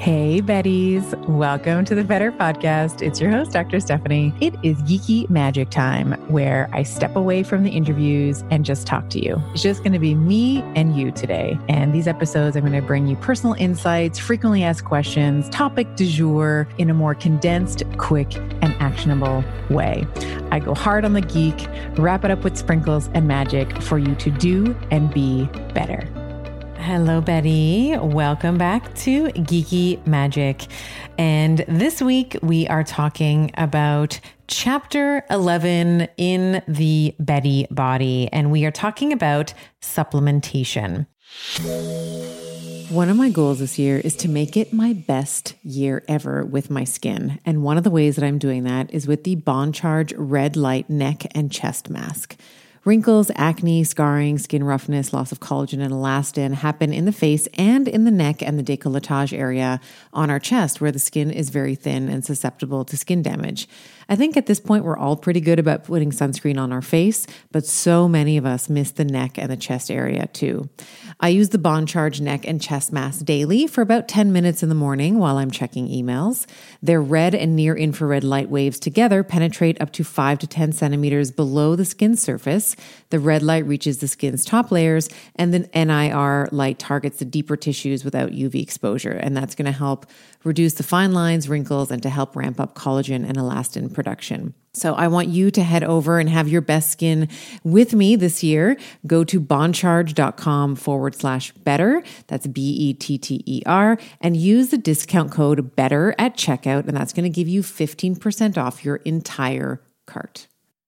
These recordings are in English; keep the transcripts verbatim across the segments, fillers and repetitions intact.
Hey, Betties. Welcome to the Better Podcast. It's your host, Doctor Stephanie. It is geeky magic time where I step away from the interviews and just talk to you. It's just going to be me and you today. And these episodes, I'm going to bring you personal insights, frequently asked questions, topic du jour in a more condensed, quick, and actionable way. I go hard on the geek, wrap it up with sprinkles and magic for you to do and be better. Hello, Betty. Welcome back to Geeky Magic. And this week we are talking about chapter eleven in the Betty Body, and we are talking about supplementation. One of my goals this year is to make it my best year ever with my skin. And one of the ways that I'm doing that is with the Bond Charge Red Light Neck and Chest Mask. Wrinkles, acne, scarring, skin roughness, loss of collagen and elastin happen in the face and in the neck and the décolletage area on our chest where the skin is very thin and susceptible to skin damage. I think at this point we're all pretty good about putting sunscreen on our face, but so many of us miss the neck and the chest area too. I use the Bond Charge Neck and Chest Mask daily for about ten minutes in the morning while I'm checking emails. Their red and near infrared light waves together penetrate up to five to ten centimeters below the skin surface. The red light reaches the skin's top layers, and the N I R light targets the deeper tissues without U V exposure. And that's going to help reduce the fine lines, wrinkles, and to help ramp up collagen and elastin production. So I want you to head over and have your best skin with me this year. Go to bondcharge.com forward slash better. That's B E T T E R, and use the discount code BETTER at checkout. And that's going to give you fifteen percent off your entire cart.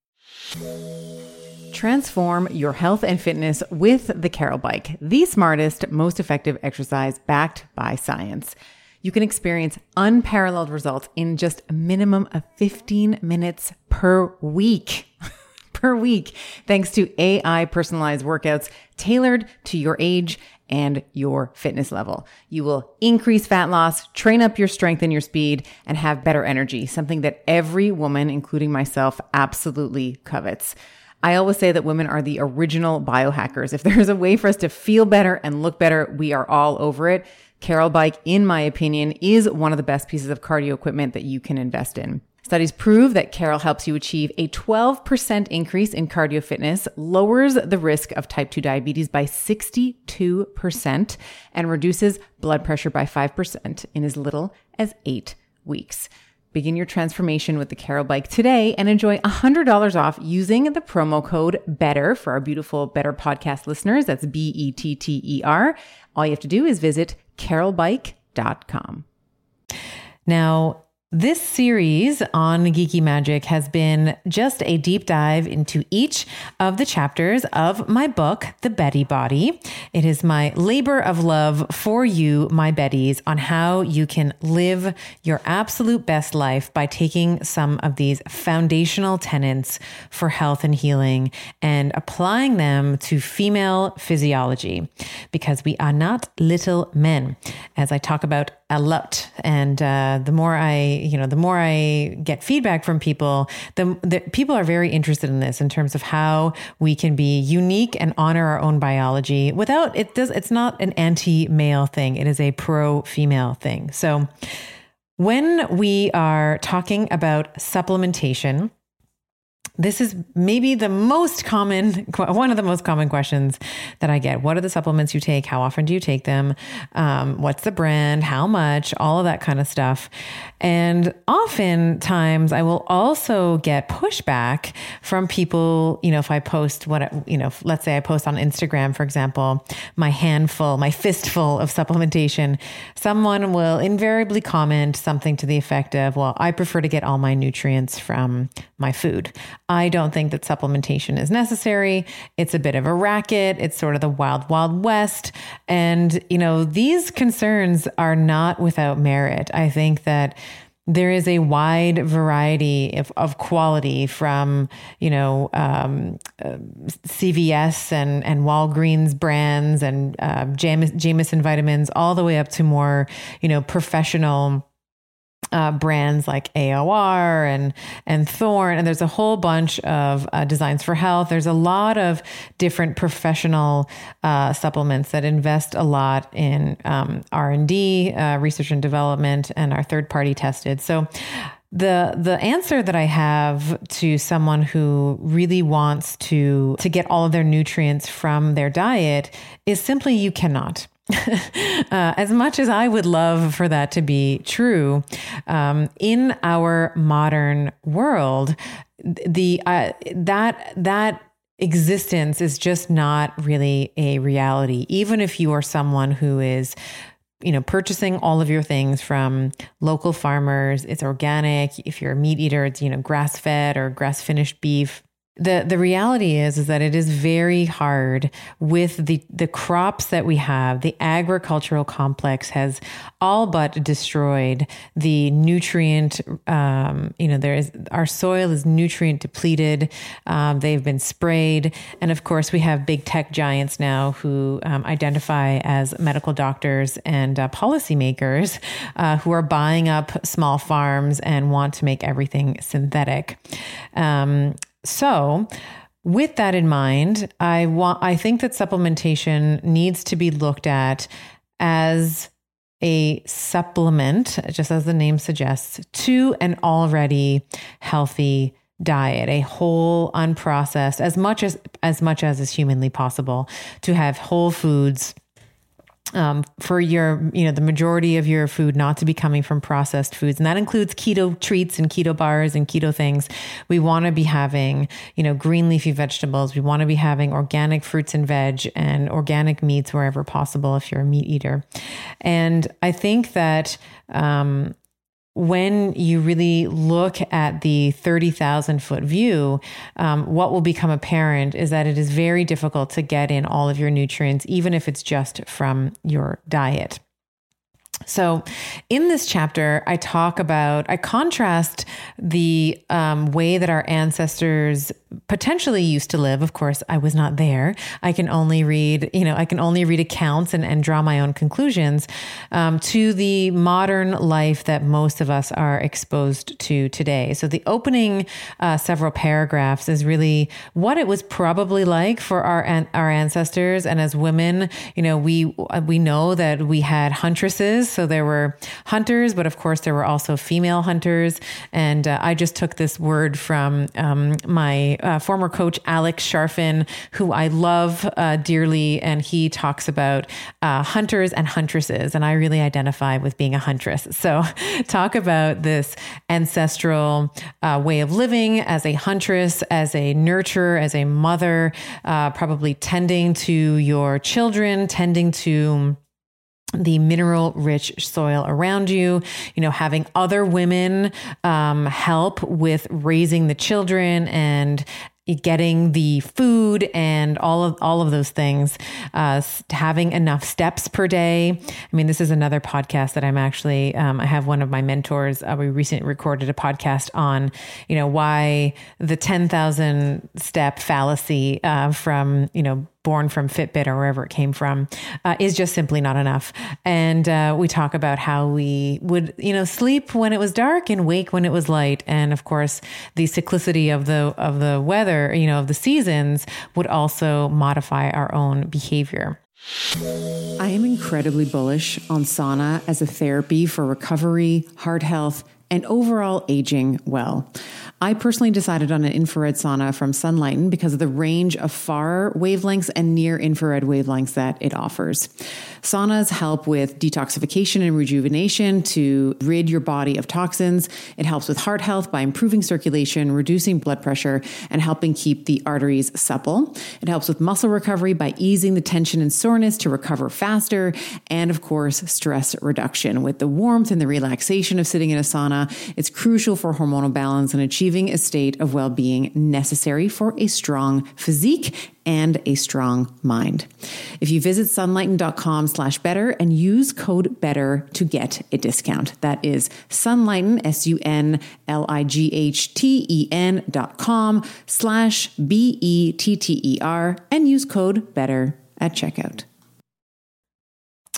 Transform your health and fitness with the Carol Bike, the smartest, most effective exercise backed by science. You can experience unparalleled results in just a minimum of fifteen minutes per week. per week, thanks to A I personalized workouts tailored to your age and your fitness level. You will increase fat loss, train up your strength and your speed, and have better energy, something that every woman, including myself, absolutely covets. I always say that women are the original biohackers. If there's a way for us to feel better and look better, we are all over it. Carol Bike, in my opinion, is one of the best pieces of cardio equipment that you can invest in. Studies prove that Carol helps you achieve a twelve percent increase in cardio fitness, lowers the risk of type two diabetes by sixty-two percent, and reduces blood pressure by five percent in as little as eight weeks. Begin your transformation with the Carol Bike today and enjoy one hundred dollars off using the promo code BETTER for our beautiful Better Podcast listeners. That's B E T T E R. All you have to do is visit carol bike dot com. Now, this series on Geeky Magic has been just a deep dive into each of the chapters of my book, The Betty Body. It is my labor of love for you, my Betties, on how you can live your absolute best life by taking some of these foundational tenets for health and healing and applying them to female physiology, because we are not little men, as I talk about a lot. And uh, the more I, you know, the more I get feedback from people, the, the people are very interested in this in terms of how we can be unique and honor our own biology without, it does, it's not an anti-male thing. It is a pro-female thing. So when we are talking about supplementation, this is maybe the most common, one of the most common questions that I get. What are the supplements you take? How often do you take them? Um, what's the brand? How much? All of that kind of stuff. And oftentimes I will also get pushback from people, you know, if I post what, you know, let's say I post on Instagram, for example, my handful, my fistful of supplementation, someone will invariably comment something to the effect of, well, I prefer to get all my nutrients from my food. I don't think that supplementation is necessary. It's a bit of a racket. It's sort of the wild, wild west. And, you know, these concerns are not without merit. I think that there is a wide variety of, of quality from, you know, um, uh, C V S and, and Walgreens brands and uh, James, Jameson vitamins, all the way up to more, you know, professional Uh, brands like A O R and and Thorne, and there's a whole bunch of uh, Designs for Health. There's a lot of different professional uh, supplements that invest a lot in um, R and D, uh, research and development, and are third party tested. So the the answer that I have to someone who really wants to to get all of their nutrients from their diet is simply you cannot. uh, as much as I would love for that to be true, um, in our modern world, the uh, that that existence is just not really a reality. Even if you are someone who is, you know, purchasing all of your things from local farmers, it's organic. If you're a meat eater, it's, you know, grass fed or grass finished beef. The the reality is, is that it is very hard with the, the crops that we have. The agricultural complex has all but destroyed the nutrient. Um, you know, there is, our soil is nutrient depleted. Um, they've been sprayed. And of course, we have big tech giants now who um, identify as medical doctors and uh, policymakers uh, who are buying up small farms and want to make everything synthetic. Um, So with that in mind, I want, I think that supplementation needs to be looked at as a supplement, just as the name suggests, to an already healthy diet, a whole, unprocessed, as much as, as much as is humanly possible, to have whole foods, Um, for your, you know, the majority of your food not to be coming from processed foods. And that includes keto treats and keto bars and keto things. We want to be having, you know, green leafy vegetables. We want to be having organic fruits and veg and organic meats wherever possible if you're a meat eater. And I think that, um, when you really look at the thirty thousand foot view, um, what will become apparent is that it is very difficult to get in all of your nutrients, even if it's just from your diet. So in this chapter, I talk about, I contrast the um, way that our ancestors potentially used to live. Of course, I was not there. I can only read, you know, I can only read accounts and, and draw my own conclusions um, to the modern life that most of us are exposed to today. So the opening uh, several paragraphs is really what it was probably like for our an- our ancestors. And as women, you know, we we know that we had huntresses. So there were hunters, but of course there were also female hunters. And uh, I just took this word from um, my uh, former coach, Alex Sharfin, who I love uh, dearly. And he talks about uh, hunters and huntresses. And I really identify with being a huntress. So talk about this ancestral uh, way of living as a huntress, as a nurturer, as a mother, uh, probably tending to your children, tending to the mineral rich soil around you, you know, having other women um, help with raising the children and getting the food and all of all of those things, uh, having enough steps per day. I mean, this is another podcast that I'm actually, um, I have one of my mentors, uh, we recently recorded a podcast on, you know, why the ten thousand step fallacy uh, from, you know, born from Fitbit or wherever it came from, uh, is just simply not enough. And uh, we talk about how we would, you know, sleep when it was dark and wake when it was light. And of course, the cyclicity of the of the weather, you know, of the seasons would also modify our own behavior. I am incredibly bullish on sauna as a therapy for recovery, heart health, and overall aging well. I personally decided on an infrared sauna from Sunlighten because of the range of far wavelengths and near infrared wavelengths that it offers. Saunas help with detoxification and rejuvenation to rid your body of toxins. It helps with heart health by improving circulation, reducing blood pressure, and helping keep the arteries supple. It helps with muscle recovery by easing the tension and soreness to recover faster. And of course, stress reduction. With the warmth and the relaxation of sitting in a sauna, it's crucial for hormonal balance and achieving a state of well-being necessary for a strong physique and a strong mind. If you visit sunlighten.com slash better and use code better to get a discount. That is Sunlighten, S U N L I G H T E N dot com slash B E T T E R and use code better at checkout.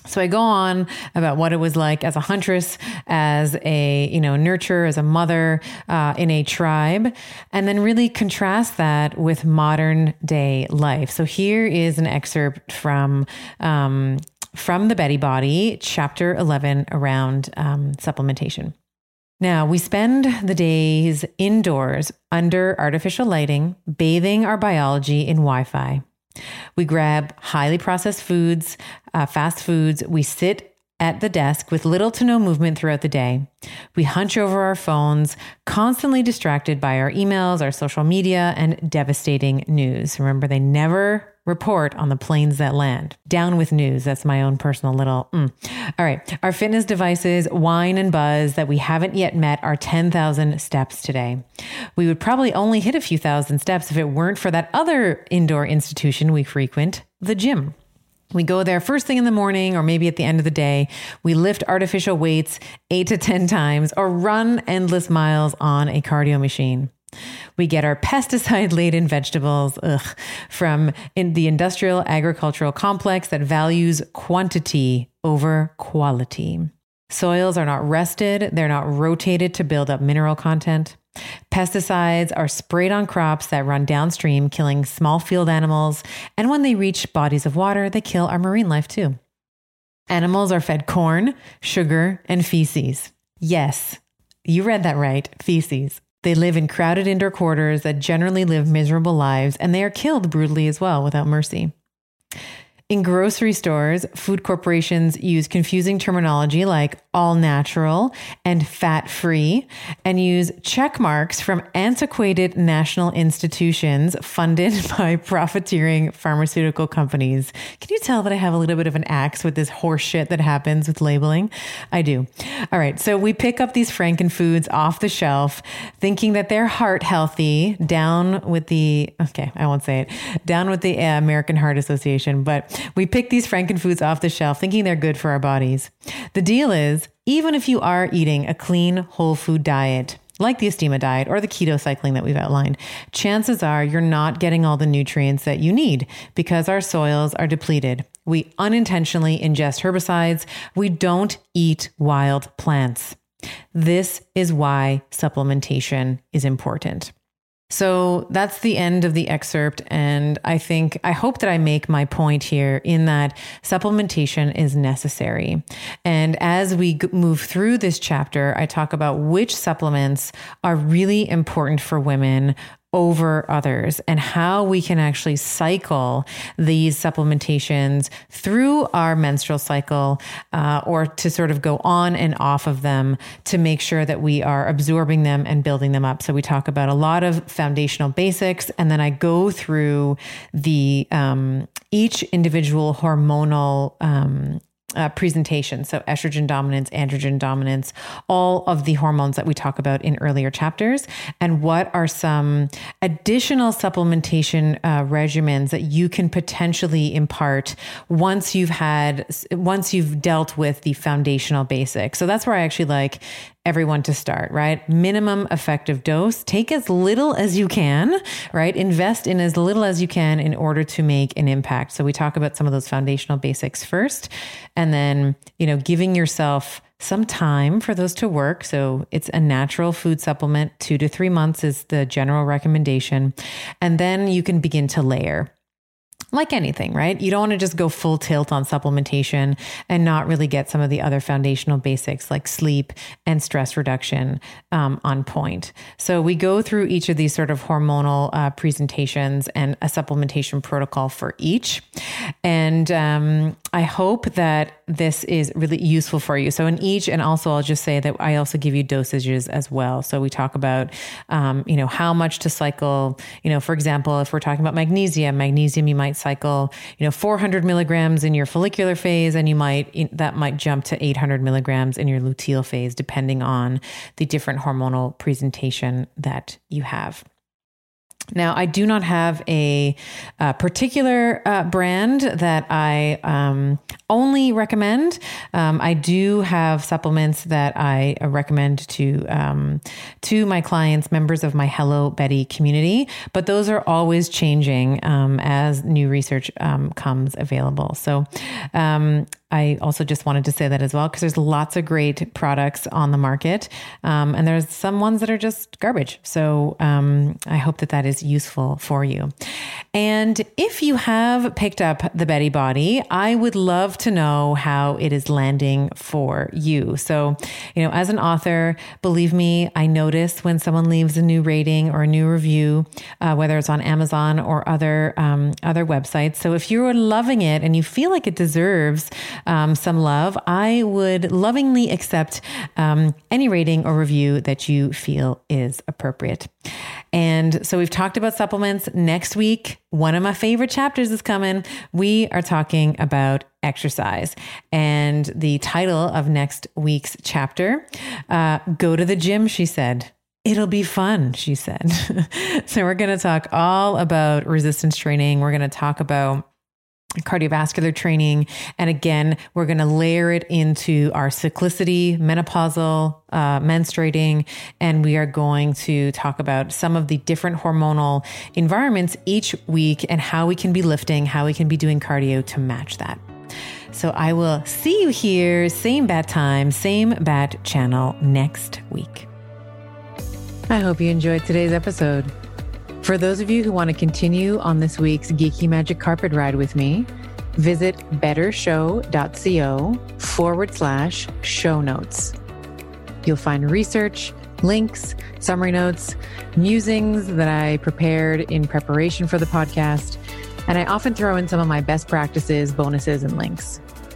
So I go on about what it was like as a huntress, as a, you know, nurturer, as a mother uh, in a tribe, and then really contrast that with modern day life. So here is an excerpt from um, from the Betty Body, chapter eleven, around um, supplementation. Now, we spend the days indoors under artificial lighting, bathing our biology in Wi-Fi. We grab highly processed foods, uh, fast foods. We sit at the desk with little to no movement throughout the day. We hunch over our phones, constantly distracted by our emails, our social media, and devastating news. Remember, they never report on the planes that land. Down with news. That's my own personal little, mm. All right. Our fitness devices whine and buzz that we haven't yet met our ten thousand steps today. We would probably only hit a few thousand steps if it weren't for that other indoor institution we frequent, the gym. We go there first thing in the morning or maybe at the end of the day. We lift artificial weights eight to ten times or run endless miles on a cardio machine. We get our pesticide-laden vegetables ugh, from in the industrial agricultural complex that values quantity over quality. Soils are not rested. They're not rotated to build up mineral content. Pesticides are sprayed on crops that run downstream, killing small field animals. And when they reach bodies of water, they kill our marine life too. Animals are fed corn, sugar, and feces. Yes, you read that right, feces. They live in crowded indoor quarters that generally live miserable lives, and they are killed brutally as well without mercy. In grocery stores, food corporations use confusing terminology like all natural and fat free, and use check marks from antiquated national institutions funded by profiteering pharmaceutical companies. Can you tell that I have a little bit of an axe with this horse shit that happens with labeling? I do. All right. So we pick up these frankenfoods off the shelf, thinking that they're heart healthy, down with the, okay, I won't say it, down with the uh, American Heart Association, but we pick these frankenfoods off the shelf thinking they're good for our bodies. The deal is, even if you are eating a clean, whole food diet, like the Estima diet or the keto cycling that we've outlined, chances are you're not getting all the nutrients that you need because our soils are depleted. We unintentionally ingest herbicides. We don't eat wild plants. This is why supplementation is important. So that's the end of the excerpt. And I think, I hope that I make my point here in that supplementation is necessary. And as we g- move through this chapter, I talk about which supplements are really important for women over others and how we can actually cycle these supplementations through our menstrual cycle uh, or to sort of go on and off of them to make sure that we are absorbing them and building them up. So we talk about a lot of foundational basics, and then I go through the um, each individual hormonal um, Uh, presentation. So estrogen dominance, androgen dominance, all of the hormones that we talk about in earlier chapters, and what are some additional supplementation uh, regimens that you can potentially impart once you've had, once you've dealt with the foundational basics. So that's where I actually like everyone to start, right? Minimum effective dose. Take as little as you can, right? Invest in as little as you can in order to make an impact. So we talk about some of those foundational basics first, and then, you know, giving yourself some time for those to work. So it's a natural food supplement. Two to three months is the general recommendation. And then you can begin to layer. Like anything, right? You don't want to just go full tilt on supplementation and not really get some of the other foundational basics like sleep and stress reduction um, on point. So we go through each of these sort of hormonal uh, presentations and a supplementation protocol for each. And um, I hope that this is really useful for you. So in each, and also I'll just say that I also give you dosages as well. So we talk about, um, you know, how much to cycle. You know, for example, if we're talking about magnesium, magnesium, you might cycle, you know, four hundred milligrams in your follicular phase, and you might, that might jump to eight hundred milligrams in your luteal phase, depending on the different hormonal presentation that you have. Now, I do not have a, a particular uh, brand that I um, only recommend. Um, I do have supplements that I recommend to um, to my clients, members of my Hello Betty community, but those are always changing um, as new research um, comes available. So um, I also just wanted to say that as well, because there's lots of great products on the market. Um, and there's some ones that are just garbage. So um, I hope that that is useful for you. And if you have picked up the Betty Body, I would love to know how it is landing for you. So, you know, as an author, believe me, I notice when someone leaves a new rating or a new review, uh, whether it's on Amazon or other um, other websites. So if you're loving it and you feel like it deserves um, some love, I would lovingly accept um, any rating or review that you feel is appropriate. And so we've talked about supplements. Next week, one of my favorite chapters is coming. We are talking about exercise. And the title of next week's chapter, uh, Go to the Gym, she said. It'll be fun, she said. So we're going to talk all about resistance training. We're going to talk about cardiovascular training. And again, we're going to layer it into our cyclicity, menopausal, uh, menstruating, and we are going to talk about some of the different hormonal environments each week and how we can be lifting, how we can be doing cardio to match that. So I will see you here, same bat time, same bat channel next week. I hope you enjoyed today's episode. For those of you who want to continue on this week's Geeky Magic Carpet Ride with me, visit bettershow.co forward slash show notes. You'll find research, links, summary notes, musings that I prepared in preparation for the podcast, and I often throw in some of my best practices, bonuses, and links.